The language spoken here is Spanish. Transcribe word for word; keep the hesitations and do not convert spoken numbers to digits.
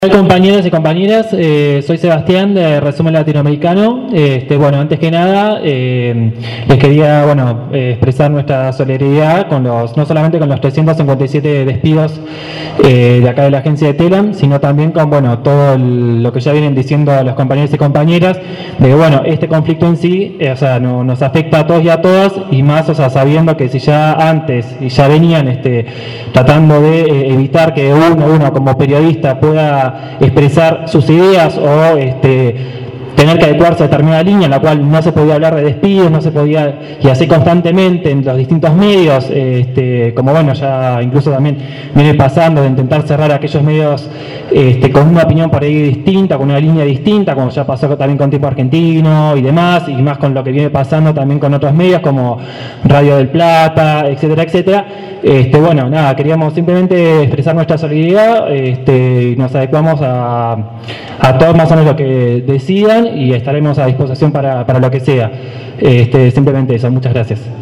Hola compañeros y compañeras, eh, soy Sebastián de Resumen Latinoamericano. Este, bueno, antes que nada eh, les quería bueno, eh, expresar nuestra solidaridad con los, no solamente con los trescientos cincuenta y siete despidos eh, de acá de la agencia de Telam, sino también con bueno, todo el, lo que ya vienen diciendo los compañeros y compañeras, de que bueno, este conflicto en sí eh, o sea, no, nos afecta a todos y a todas, y más o sea, sabiendo que si ya antes y ya venían este, tratando de eh, evitar que uno, uno como periodista pueda expresar sus ideas o este, tener que adecuarse a determinada línea en la cual no se podía hablar de despidos, no se podía, y así constantemente en los distintos medios, este, como bueno, ya incluso también viene pasando de intentar cerrar aquellos medios este, con una opinión por ahí distinta, con una línea distinta, como ya pasó también con Tiempo Argentino y demás, y más con lo que viene pasando también con otros medios como Radio del Plata, etcétera, etcétera. Este, bueno, nada, queríamos simplemente expresar nuestra solidaridad este, y nos adecuamos a, a todos más o menos lo que decidan y estaremos a disposición para, para lo que sea. Este, simplemente eso, muchas gracias.